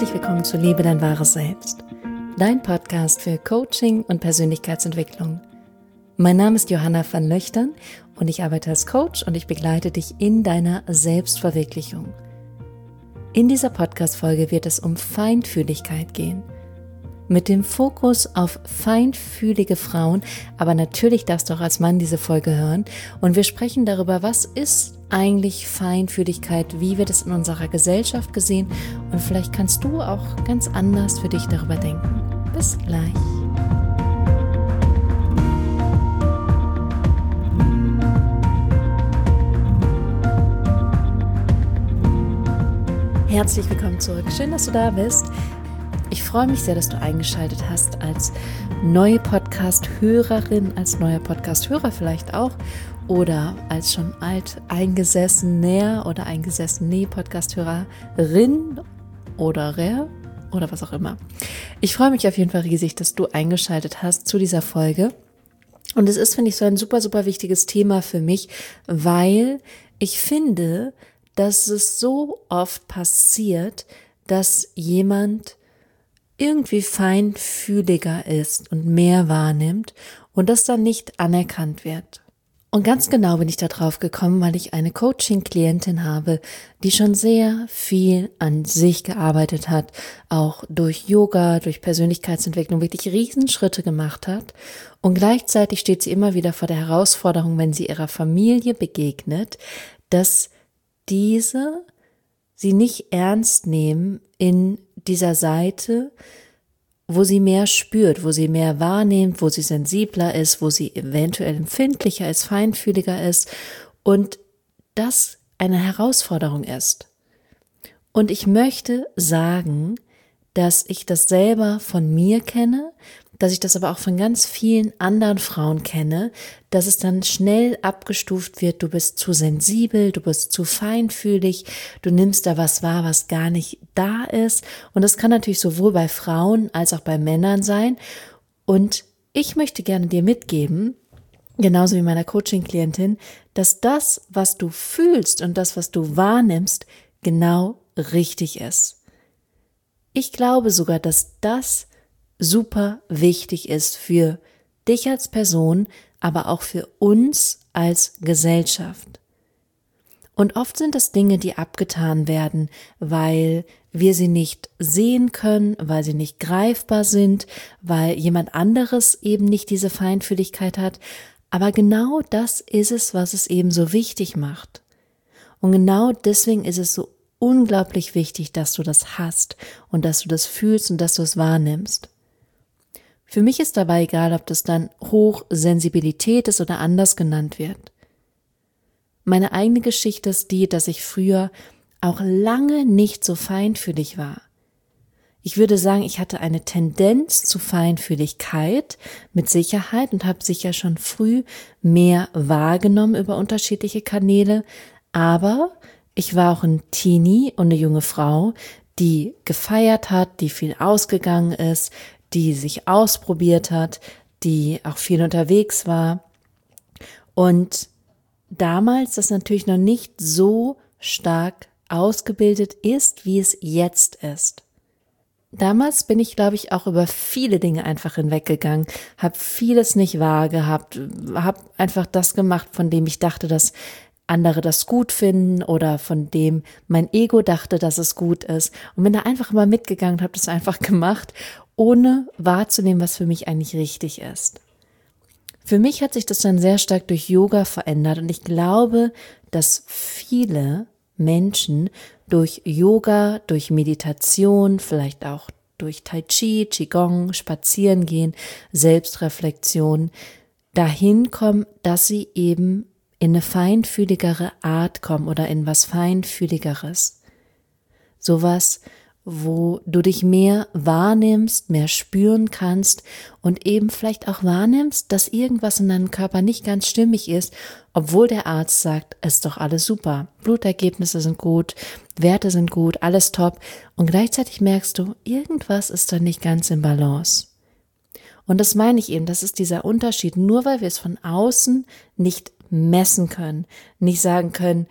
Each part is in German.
Herzlich willkommen zu Liebe dein wahres Selbst, dein Podcast für Coaching und Persönlichkeitsentwicklung. Mein Name ist Johanna van Löchtern und ich arbeite als Coach und ich begleite dich in deiner Selbstverwirklichung. In dieser Podcast-Folge wird es um Feinfühligkeit gehen. Mit dem Fokus auf feinfühlige Frauen, aber natürlich darfst du auch als Mann diese Folge hören und wir sprechen darüber, was ist eigentlich Feinfühligkeit, wie wird es in unserer Gesellschaft gesehen und vielleicht kannst du auch ganz anders für dich darüber denken. Bis gleich. Herzlich willkommen zurück, schön, dass du da bist. Ich freue mich sehr, dass du eingeschaltet hast als neue Podcast-Hörerin, als neuer Podcast-Hörer vielleicht auch oder als schon alteingesessener oder eingesessene Podcast-Hörerin oder was auch immer. Ich freue mich auf jeden Fall riesig, dass du eingeschaltet hast zu dieser Folge. Und es ist, finde ich, so ein super, super wichtiges Thema für mich, weil ich finde, dass es so oft passiert, dass jemand irgendwie feinfühliger ist und mehr wahrnimmt und das dann nicht anerkannt wird. Und ganz genau bin ich da drauf gekommen, weil ich eine Coaching-Klientin habe, die schon sehr viel an sich gearbeitet hat, auch durch Yoga, durch Persönlichkeitsentwicklung wirklich Riesenschritte gemacht hat und gleichzeitig steht sie immer wieder vor der Herausforderung, wenn sie ihrer Familie begegnet, dass diese sie nicht ernst nehmen in dieser Seite, wo sie mehr spürt, wo sie mehr wahrnimmt, wo sie sensibler ist, wo sie eventuell empfindlicher ist, feinfühliger ist und das eine Herausforderung ist. Und ich möchte sagen, dass ich das selber von mir kenne, dass ich das aber auch von ganz vielen anderen Frauen kenne, dass es dann schnell abgestuft wird, du bist zu sensibel, du bist zu feinfühlig, du nimmst da was wahr, was gar nicht da ist. Und das kann natürlich sowohl bei Frauen als auch bei Männern sein. Und ich möchte gerne dir mitgeben, genauso wie meiner Coaching-Klientin, dass das, was du fühlst und das, was du wahrnimmst, genau richtig ist. Ich glaube sogar, dass das super wichtig ist für dich als Person, aber auch für uns als Gesellschaft. Und oft sind das Dinge, die abgetan werden, weil wir sie nicht sehen können, weil sie nicht greifbar sind, weil jemand anderes eben nicht diese Feinfühligkeit hat. Aber genau das ist es, was es eben so wichtig macht. Und genau deswegen ist es so unglaublich wichtig, dass du das hast und dass du das fühlst und dass du es wahrnimmst. Für mich ist dabei egal, ob das dann Hochsensibilität ist oder anders genannt wird. Meine eigene Geschichte ist die, dass ich früher auch lange nicht so feinfühlig war. Ich würde sagen, ich hatte eine Tendenz zu Feinfühligkeit mit Sicherheit und habe sicher schon früh mehr wahrgenommen über unterschiedliche Kanäle, aber ich war auch ein Teenie und eine junge Frau, die gefeiert hat, die viel ausgegangen ist, die sich ausprobiert hat, die auch viel unterwegs war und damals das natürlich noch nicht so stark ausgebildet ist, wie es jetzt ist. Damals bin ich, glaube ich, auch über viele Dinge einfach hinweggegangen, habe vieles nicht wahr gehabt, habe einfach das gemacht, von dem ich dachte, dass andere das gut finden oder von dem mein Ego dachte, dass es gut ist und bin da einfach immer mitgegangen und habe das einfach gemacht, ohne wahrzunehmen, was für mich eigentlich richtig ist. Für mich hat sich das dann sehr stark durch Yoga verändert und ich glaube, dass viele Menschen durch Yoga, durch Meditation, vielleicht auch durch Tai Chi, Qigong, Spazierengehen, Selbstreflexion dahin kommen, dass sie eben in eine feinfühligere Art kommen oder in was Feinfühligeres. Sowas, wo du dich mehr wahrnimmst, mehr spüren kannst und eben vielleicht auch wahrnimmst, dass irgendwas in deinem Körper nicht ganz stimmig ist, obwohl der Arzt sagt, es ist doch alles super, Blutergebnisse sind gut, Werte sind gut, alles top und gleichzeitig merkst du, irgendwas ist da nicht ganz im Balance. Und das meine ich eben, das ist dieser Unterschied, nur weil wir es von außen nicht messen können, nicht sagen können,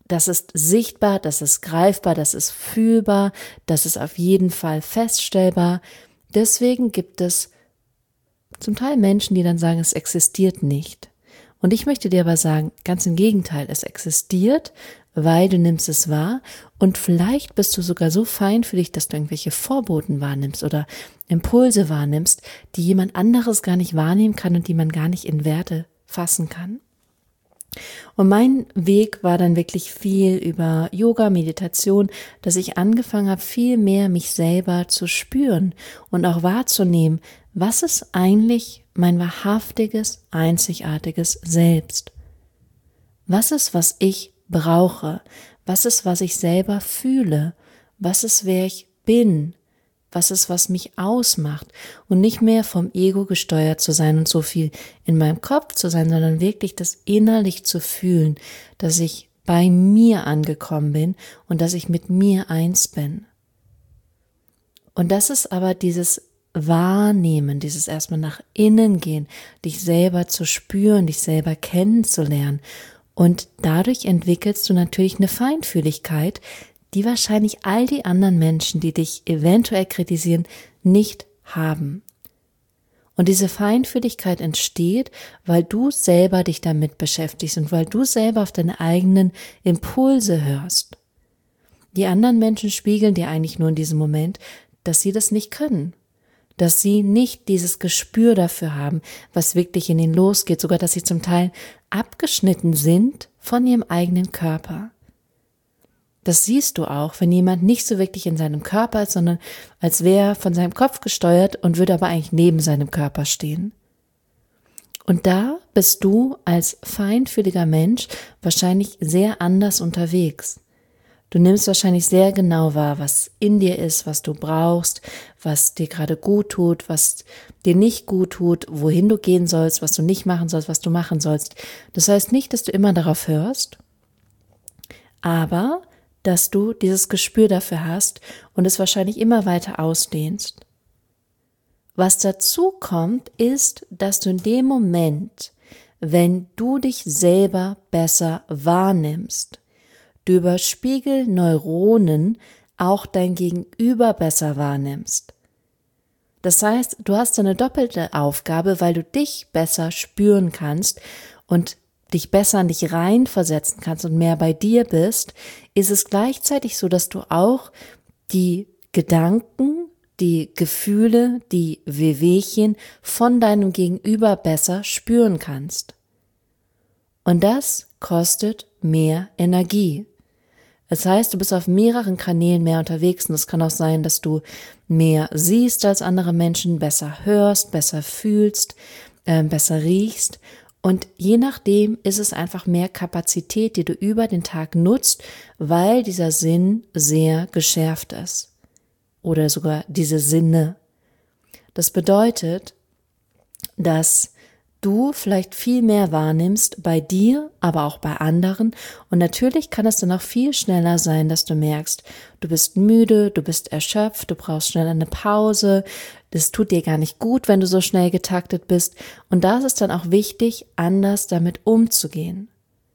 das ist sichtbar, das ist greifbar, das ist fühlbar, das ist auf jeden Fall feststellbar. Deswegen gibt es zum Teil Menschen, die dann sagen, es existiert nicht. Und ich möchte dir aber sagen, ganz im Gegenteil, es existiert, weil du nimmst es wahr und vielleicht bist du sogar so feinfühlig, dass du irgendwelche Vorboten wahrnimmst oder Impulse wahrnimmst, die jemand anderes gar nicht wahrnehmen kann und die man gar nicht in Werte fassen kann. Und mein Weg war dann wirklich viel über Yoga, Meditation, dass ich angefangen habe, viel mehr mich selber zu spüren und auch wahrzunehmen, was ist eigentlich mein wahrhaftiges, einzigartiges Selbst? Was ist, was ich brauche? Was ist, was ich selber fühle? Was ist, wer ich bin? Was ist, was mich ausmacht? Und nicht mehr vom Ego gesteuert zu sein und so viel in meinem Kopf zu sein, sondern wirklich das innerlich zu fühlen, dass ich bei mir angekommen bin und dass ich mit mir eins bin. Und das ist aber dieses Wahrnehmen, dieses erstmal nach innen gehen, dich selber zu spüren, dich selber kennenzulernen. Und dadurch entwickelst du natürlich eine Feinfühligkeit, die wahrscheinlich all die anderen Menschen, die dich eventuell kritisieren, nicht haben. Und diese Feinfühligkeit entsteht, weil du selber dich damit beschäftigst und weil du selber auf deine eigenen Impulse hörst. Die anderen Menschen spiegeln dir eigentlich nur in diesem Moment, dass sie das nicht können, dass sie nicht dieses Gespür dafür haben, was wirklich in ihnen losgeht, sogar dass sie zum Teil abgeschnitten sind von ihrem eigenen Körper. Das siehst du auch, wenn jemand nicht so wirklich in seinem Körper ist, sondern als wäre er von seinem Kopf gesteuert und würde aber eigentlich neben seinem Körper stehen. Und da bist du als feinfühliger Mensch wahrscheinlich sehr anders unterwegs. Du nimmst wahrscheinlich sehr genau wahr, was in dir ist, was du brauchst, was dir gerade gut tut, was dir nicht gut tut, wohin du gehen sollst, was du nicht machen sollst, was du machen sollst. Das heißt nicht, dass du immer darauf hörst, aber dass du dieses Gespür dafür hast und es wahrscheinlich immer weiter ausdehnst. Was dazu kommt, ist, dass du in dem Moment, wenn du dich selber besser wahrnimmst, du über Spiegelneuronen auch dein Gegenüber besser wahrnimmst. Das heißt, du hast eine doppelte Aufgabe, weil du dich besser spüren kannst und dich besser in dich reinversetzen kannst und mehr bei dir bist, ist es gleichzeitig so, dass du auch die Gedanken, die Gefühle, die Wehwehchen von deinem Gegenüber besser spüren kannst. Und das kostet mehr Energie. Das heißt, du bist auf mehreren Kanälen mehr unterwegs und es kann auch sein, dass du mehr siehst als andere Menschen, besser hörst, besser fühlst, besser riechst. Und je nachdem ist es einfach mehr Kapazität, die du über den Tag nutzt, weil dieser Sinn sehr geschärft ist. Oder sogar diese Sinne. Das bedeutet, dass du vielleicht viel mehr wahrnimmst bei dir, aber auch bei anderen. Und natürlich kann es dann auch viel schneller sein, dass du merkst, du bist müde, du bist erschöpft, du brauchst schnell eine Pause. Das tut dir gar nicht gut, wenn du so schnell getaktet bist. Und da ist es dann auch wichtig, anders damit umzugehen.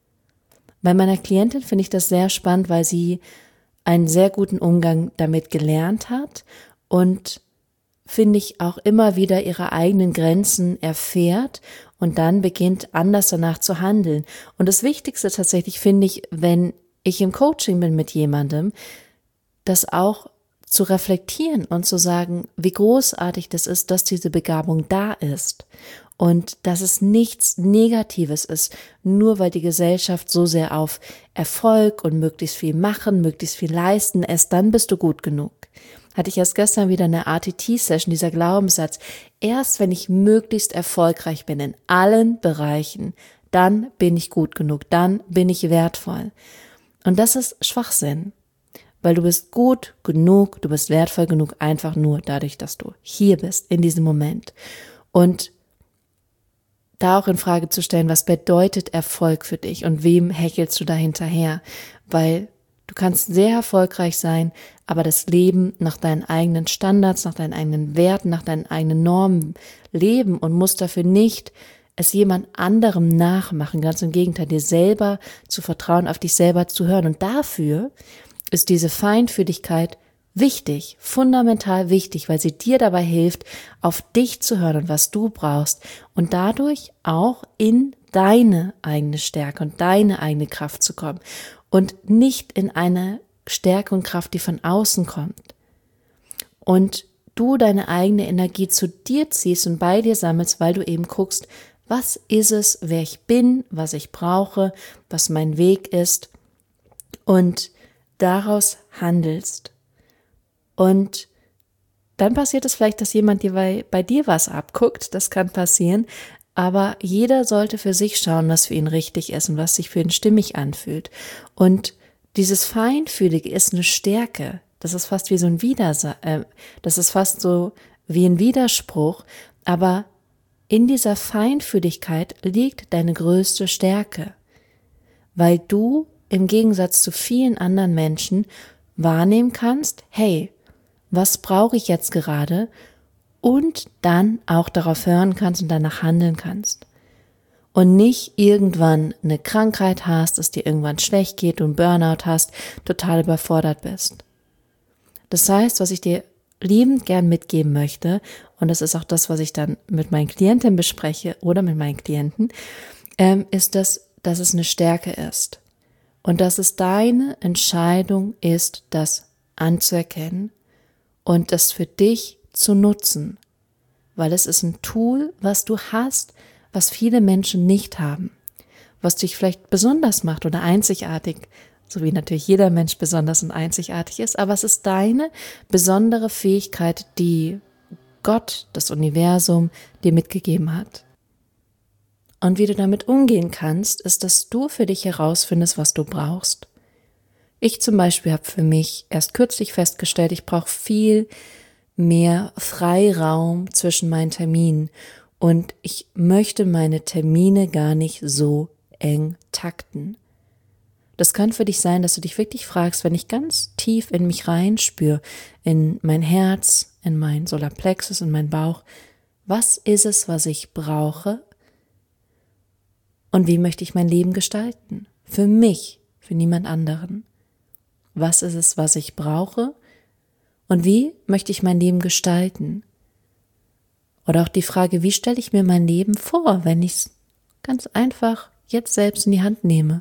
Bei meiner Klientin finde ich das sehr spannend, weil sie einen sehr guten Umgang damit gelernt hat und finde ich auch immer wieder ihre eigenen Grenzen erfährt und dann beginnt anders danach zu handeln. Und das Wichtigste tatsächlich finde ich, wenn ich im Coaching bin mit jemandem, das auch zu reflektieren und zu sagen, wie großartig das ist, dass diese Begabung da ist und dass es nichts Negatives ist, nur weil die Gesellschaft so sehr auf Erfolg und möglichst viel machen, möglichst viel leisten, erst dann bist du gut genug. Hatte ich erst gestern wieder eine RTT-Session, dieser Glaubenssatz, erst wenn ich möglichst erfolgreich bin in allen Bereichen, dann bin ich gut genug, dann bin ich wertvoll. Und das ist Schwachsinn, weil du bist gut genug, du bist wertvoll genug, einfach nur dadurch, dass du hier bist, in diesem Moment. Und da auch in Frage zu stellen, was bedeutet Erfolg für dich und wem hechelst du da hinterher, weil du kannst sehr erfolgreich sein, aber das Leben nach deinen eigenen Standards, nach deinen eigenen Werten, nach deinen eigenen Normen leben und musst dafür nicht es jemand anderem nachmachen, ganz im Gegenteil, dir selber zu vertrauen, auf dich selber zu hören. Und dafür ist diese Feinfühligkeit wichtig, fundamental wichtig, weil sie dir dabei hilft, auf dich zu hören und was du brauchst und dadurch auch in deine eigene Stärke und deine eigene Kraft zu kommen und nicht in eine Stärke und Kraft, die von außen kommt. Und du deine eigene Energie zu dir ziehst und bei dir sammelst, weil du eben guckst, was ist es, wer ich bin, was ich brauche, was mein Weg ist und daraus handelst. Und dann passiert es vielleicht, dass jemand dir bei dir was abguckt, das kann passieren, aber jeder sollte für sich schauen, was für ihn richtig ist und was sich für ihn stimmig anfühlt. Und dieses Feinfühlige ist eine Stärke, das ist fast wie so ein das ist fast so wie ein Widerspruch, aber in dieser Feinfühligkeit liegt deine größte Stärke, weil du im Gegensatz zu vielen anderen Menschen wahrnehmen kannst, hey, was brauche ich jetzt gerade? Und dann auch darauf hören kannst und danach handeln kannst. Und nicht irgendwann eine Krankheit hast, es dir irgendwann schlecht geht und Burnout hast, total überfordert bist. Das heißt, was ich dir liebend gern mitgeben möchte, und das ist auch das, was ich dann mit meinen Klientinnen bespreche oder mit meinen Klienten, ist, dass es eine Stärke ist. Und dass es deine Entscheidung ist, das anzuerkennen und das für dich zu nutzen. Weil es ist ein Tool, was du hast, was viele Menschen nicht haben. Was dich vielleicht besonders macht oder einzigartig, so wie natürlich jeder Mensch besonders und einzigartig ist, aber es ist deine besondere Fähigkeit, die Gott, das Universum, dir mitgegeben hat. Und wie du damit umgehen kannst, ist, dass du für dich herausfindest, was du brauchst. Ich zum Beispiel habe für mich erst kürzlich festgestellt, ich brauche viel mehr Freiraum zwischen meinen Terminen und ich möchte meine Termine gar nicht so eng takten. Das kann für dich sein, dass du dich wirklich fragst, wenn ich ganz tief in mich reinspüre, in mein Herz, in mein Solarplexus, in meinen Bauch, was ist es, was ich brauche und wie möchte ich mein Leben gestalten? Für mich, für niemand anderen. Was ist es, was ich brauche und wie möchte ich mein Leben gestalten? Oder auch die Frage, wie stelle ich mir mein Leben vor, wenn ich es ganz einfach jetzt selbst in die Hand nehme?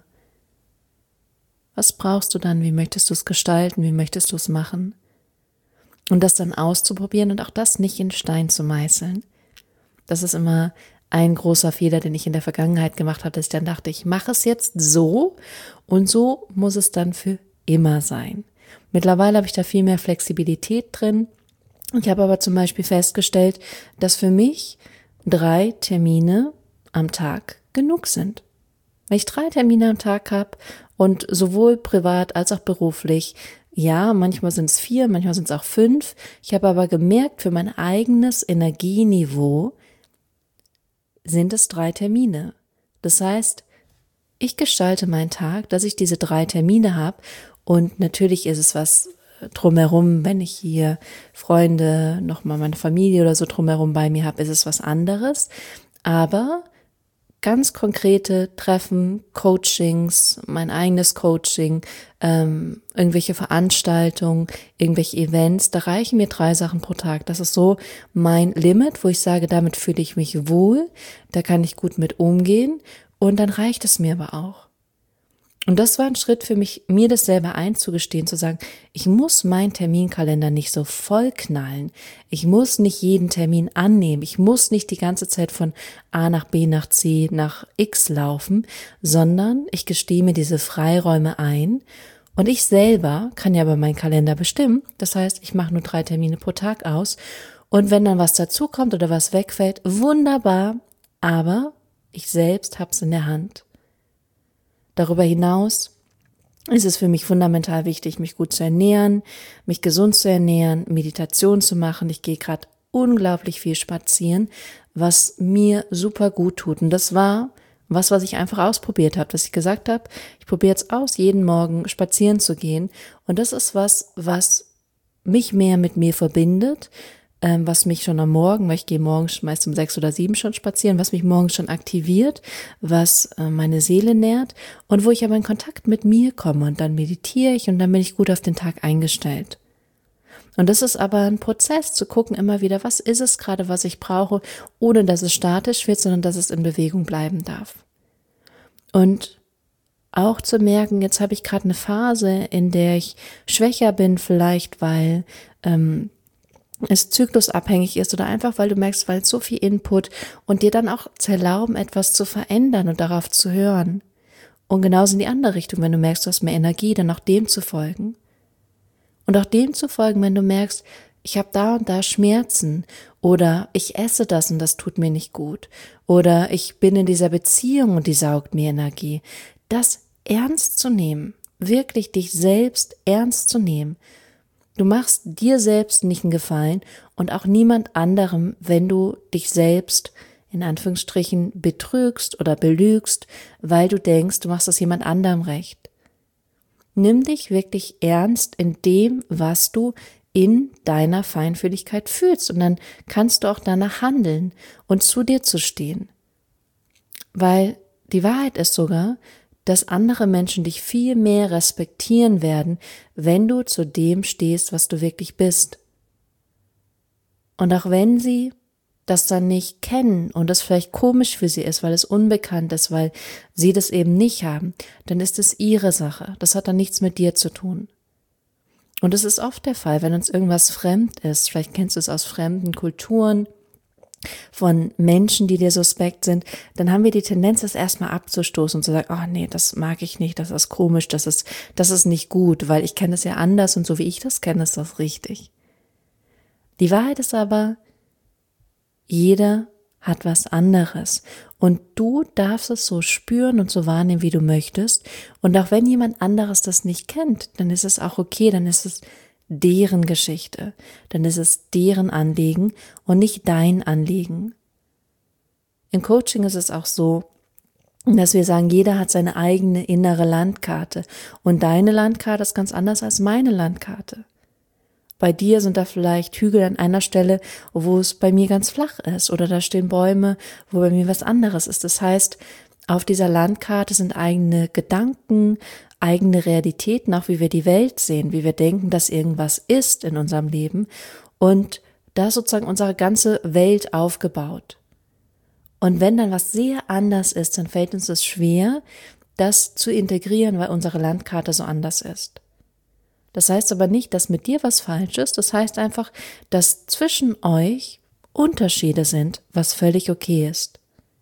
Was brauchst du dann? Wie möchtest du es gestalten? Wie möchtest du es machen? Und das dann auszuprobieren und auch das nicht in Stein zu meißeln. Das ist immer ein großer Fehler, den ich in der Vergangenheit gemacht habe, dass ich dann dachte, ich mache es jetzt so und so muss es dann für immer sein. Mittlerweile habe ich da viel mehr Flexibilität drin. Ich habe aber zum Beispiel festgestellt, dass für mich 3 Termine am Tag genug sind. Wenn ich 3 Termine am Tag habe und sowohl privat als auch beruflich, ja, manchmal sind es 4, manchmal sind es auch 5. Ich habe aber gemerkt, für mein eigenes Energieniveau sind es 3 Termine. Das heißt, ich gestalte meinen Tag, dass ich diese 3 Termine habe und natürlich ist es was drumherum, wenn ich hier Freunde, nochmal meine Familie oder so drumherum bei mir habe, ist es was anderes, aber ganz konkrete Treffen, Coachings, mein eigenes Coaching, irgendwelche Veranstaltungen, irgendwelche Events, da reichen mir 3 Sachen pro Tag. Das ist so mein Limit, wo ich sage, damit fühle ich mich wohl, da kann ich gut mit umgehen und dann reicht es mir aber auch. Und das war ein Schritt für mich, mir das selber einzugestehen, zu sagen, ich muss meinen Terminkalender nicht so voll knallen. Ich muss nicht jeden Termin annehmen. Ich muss nicht die ganze Zeit von A nach B nach C nach X laufen, sondern ich gestehe mir diese Freiräume ein. Und ich selber kann ja aber meinen Kalender bestimmen. Das heißt, ich mache nur 3 Termine pro Tag aus. Und wenn dann was dazukommt oder was wegfällt, wunderbar. Aber ich selbst hab's in der Hand. Darüber hinaus ist es für mich fundamental wichtig, mich gut zu ernähren, mich gesund zu ernähren, Meditation zu machen. Ich gehe gerade unglaublich viel spazieren, was mir super gut tut. Und das war was ich einfach ausprobiert habe, dass ich gesagt habe, ich probiere jetzt aus, jeden Morgen spazieren zu gehen. Und das ist was mich mehr mit mir verbindet, was mich schon am Morgen, weil ich gehe morgens meist um 6 oder 7 schon spazieren, was mich morgens schon aktiviert, was meine Seele nährt und wo ich aber in Kontakt mit mir komme und dann meditiere ich und dann bin ich gut auf den Tag eingestellt. Und das ist aber ein Prozess, zu gucken immer wieder, was ist es gerade, was ich brauche, ohne dass es statisch wird, sondern dass es in Bewegung bleiben darf. Und auch zu merken, jetzt habe ich gerade eine Phase, in der ich schwächer bin, vielleicht weil es zyklusabhängig ist oder einfach, weil du merkst, weil so viel Input und dir dann auch zu erlauben, etwas zu verändern und darauf zu hören. Und genauso in die andere Richtung, wenn du merkst, du hast mehr Energie, dann auch dem zu folgen. Und auch dem zu folgen, wenn du merkst, ich habe da und da Schmerzen oder ich esse das und das tut mir nicht gut oder ich bin in dieser Beziehung und die saugt mir Energie. Das ernst zu nehmen, wirklich dich selbst ernst zu nehmen. Du machst dir selbst nicht einen Gefallen und auch niemand anderem, wenn du dich selbst in Anführungsstrichen betrügst oder belügst, weil du denkst, du machst das jemand anderem recht. Nimm dich wirklich ernst in dem, was du in deiner Feinfühligkeit fühlst und dann kannst du auch danach handeln und zu dir zu stehen. Weil die Wahrheit ist sogar, dass andere Menschen dich viel mehr respektieren werden, wenn du zu dem stehst, was du wirklich bist. Und auch wenn sie das dann nicht kennen und das vielleicht komisch für sie ist, weil es unbekannt ist, weil sie das eben nicht haben, dann ist es ihre Sache. Das hat dann nichts mit dir zu tun. Und es ist oft der Fall, wenn uns irgendwas fremd ist, vielleicht kennst du es aus fremden Kulturen, von Menschen, die dir suspekt sind, dann haben wir die Tendenz, das erstmal abzustoßen und zu sagen, oh nee, das mag ich nicht, das ist komisch, das ist nicht gut, weil ich kenne es ja anders und so wie ich das kenne, ist das richtig. Die Wahrheit ist aber, jeder hat was anderes und du darfst es so spüren und so wahrnehmen, wie du möchtest. Und auch wenn jemand anderes das nicht kennt, dann ist es auch okay, dann ist es deren Geschichte, dann ist es deren Anliegen und nicht dein Anliegen. Im Coaching ist es auch so, dass wir sagen, jeder hat seine eigene innere Landkarte und deine Landkarte ist ganz anders als meine Landkarte. Bei dir sind da vielleicht Hügel an einer Stelle, wo es bei mir ganz flach ist oder da stehen Bäume, wo bei mir was anderes ist. Das heißt, auf dieser Landkarte sind eigene Gedanken, eigene Realitäten, auch wie wir die Welt sehen, wie wir denken, dass irgendwas ist in unserem Leben und da ist sozusagen unsere ganze Welt aufgebaut. Und wenn dann was sehr anders ist, dann fällt uns es schwer, das zu integrieren, weil unsere Landkarte so anders ist. Das heißt aber nicht, dass mit dir was falsch ist, das heißt einfach, dass zwischen euch Unterschiede sind, was völlig okay ist.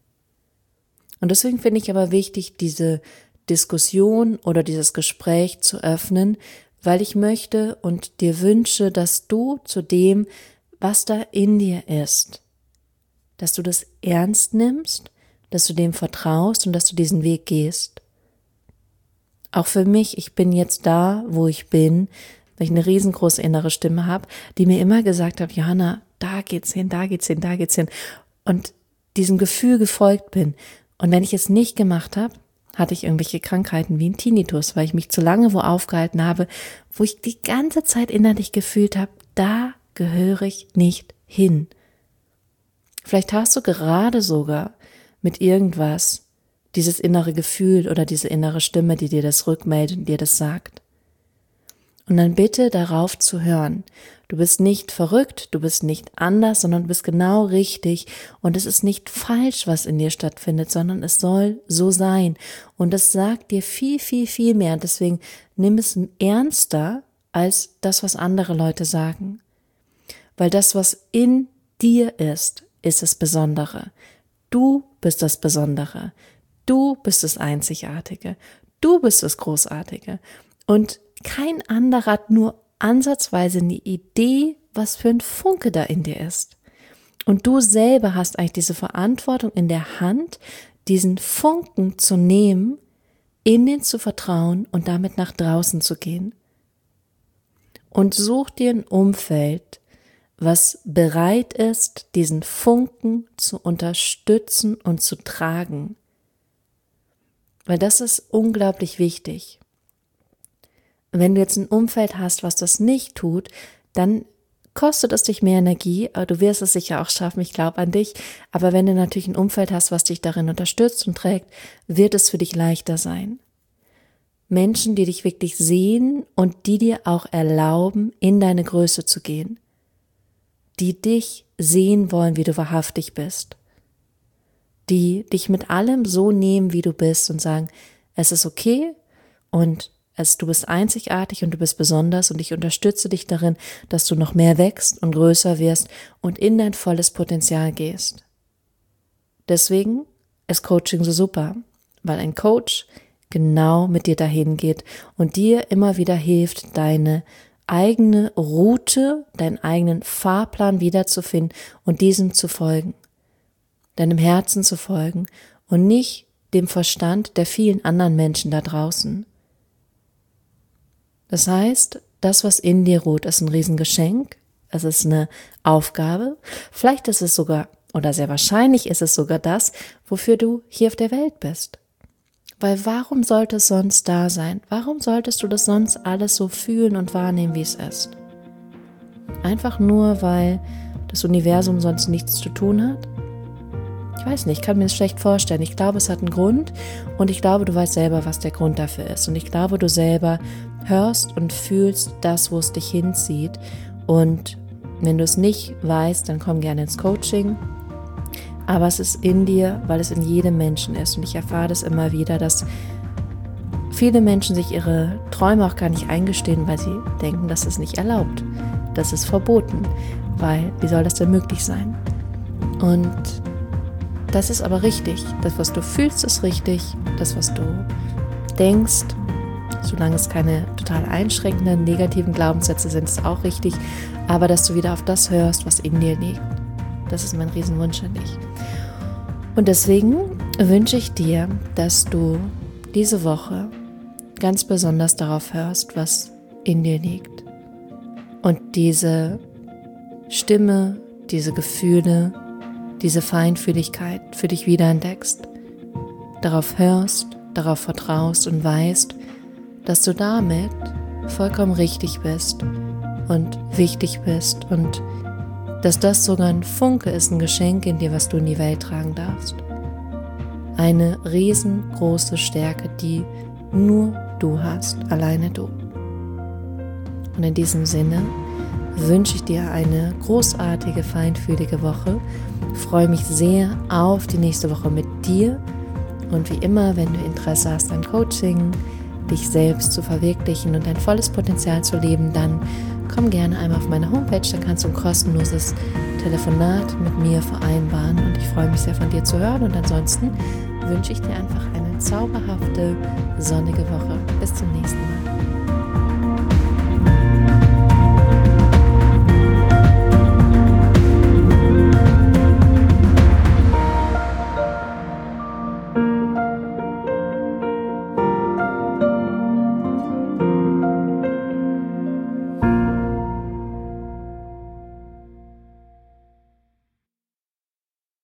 Und deswegen finde ich aber wichtig, diese Diskussion oder dieses Gespräch zu öffnen, weil ich möchte und dir wünsche, dass du zu dem, was da in dir ist, dass du das ernst nimmst, dass du dem vertraust und dass du diesen Weg gehst. Auch für mich, ich bin jetzt da, wo ich bin, weil ich eine riesengroße innere Stimme habe, die mir immer gesagt hat, Johanna, da geht's hin, da geht's hin, da geht's hin. Und diesem Gefühl gefolgt bin. Und wenn ich es nicht gemacht habe, hatte ich irgendwelche Krankheiten wie ein Tinnitus, weil ich mich zu lange wo aufgehalten habe, wo ich die ganze Zeit innerlich gefühlt habe, da gehöre ich nicht hin. Vielleicht hast du gerade sogar mit irgendwas dieses innere Gefühl oder diese innere Stimme, die dir das rückmeldet und dir das sagt. Und dann bitte darauf zu hören. Du bist nicht verrückt, du bist nicht anders, sondern du bist genau richtig und es ist nicht falsch, was in dir stattfindet, sondern es soll so sein. Und es sagt dir viel, viel, viel mehr. Deswegen nimm es ernster als das, was andere Leute sagen. Weil das, was in dir ist das Besondere. Du bist das Besondere. Du bist das Einzigartige. Du bist das Großartige. Und kein anderer hat nur ansatzweise eine Idee, was für ein Funke da in dir ist. Und du selber hast eigentlich diese Verantwortung in der Hand, diesen Funken zu nehmen, in den zu vertrauen und damit nach draußen zu gehen. Und such dir ein Umfeld, was bereit ist, diesen Funken zu unterstützen und zu tragen. Weil das ist unglaublich wichtig. Wenn du jetzt ein Umfeld hast, was das nicht tut, dann kostet es dich mehr Energie, aber du wirst es sicher auch schaffen, ich glaube an dich. Aber wenn du natürlich ein Umfeld hast, was dich darin unterstützt und trägt, wird es für dich leichter sein. Menschen, die dich wirklich sehen und die dir auch erlauben, in deine Größe zu gehen. Die dich sehen wollen, wie du wahrhaftig bist. Die dich mit allem so nehmen, wie du bist und sagen, es ist okay und du bist einzigartig und du bist besonders und ich unterstütze dich darin, dass du noch mehr wächst und größer wirst und in dein volles Potenzial gehst. Deswegen ist Coaching so super, weil ein Coach genau mit dir dahin geht und dir immer wieder hilft, deine eigene Route, deinen eigenen Fahrplan wiederzufinden und diesem zu folgen, deinem Herzen zu folgen und nicht dem Verstand der vielen anderen Menschen da draußen. Das heißt, das, was in dir ruht, ist ein Riesengeschenk, es ist eine Aufgabe, vielleicht ist es sogar, oder sehr wahrscheinlich ist es sogar das, wofür du hier auf der Welt bist. Weil warum sollte es sonst da sein? Warum solltest du das sonst alles so fühlen und wahrnehmen, wie es ist? Einfach nur, weil das Universum sonst nichts zu tun hat? Ich weiß nicht, ich kann mir das schlecht vorstellen. Ich glaube, es hat einen Grund und ich glaube, du weißt selber, was der Grund dafür ist. Und ich glaube, du selber hörst und fühlst das, wo es dich hinzieht. Und wenn du es nicht weißt, dann komm gerne ins Coaching. Aber es ist in dir, weil es in jedem Menschen ist. Und ich erfahre das immer wieder, dass viele Menschen sich ihre Träume auch gar nicht eingestehen, weil sie denken, das ist nicht erlaubt. Das ist verboten. Weil, wie soll das denn möglich sein? Und das ist aber richtig. Das, was du fühlst, ist richtig. Das, was du denkst, solange es keine total einschränkenden, negativen Glaubenssätze sind, ist auch richtig. Aber dass du wieder auf das hörst, was in dir liegt. Das ist mein Riesenwunsch an dich. Und deswegen wünsche ich dir, dass du diese Woche ganz besonders darauf hörst, was in dir liegt. Und diese Stimme, diese Gefühle, diese Feinfühligkeit für dich wiederentdeckst, darauf hörst, darauf vertraust und weißt, dass du damit vollkommen richtig bist und wichtig bist und dass das sogar ein Funke ist, ein Geschenk in dir, was du in die Welt tragen darfst. Eine riesengroße Stärke, die nur du hast, alleine du. Und in diesem Sinne wünsche ich dir eine großartige, feinfühlige Woche. Ich freue mich sehr auf die nächste Woche mit dir. Und wie immer, wenn du Interesse hast an Coaching, dich selbst zu verwirklichen und dein volles Potenzial zu leben, dann komm gerne einmal auf meine Homepage, da kannst du ein kostenloses Telefonat mit mir vereinbaren und ich freue mich sehr von dir zu hören und ansonsten wünsche ich dir einfach eine zauberhafte, sonnige Woche. Bis zum nächsten Mal.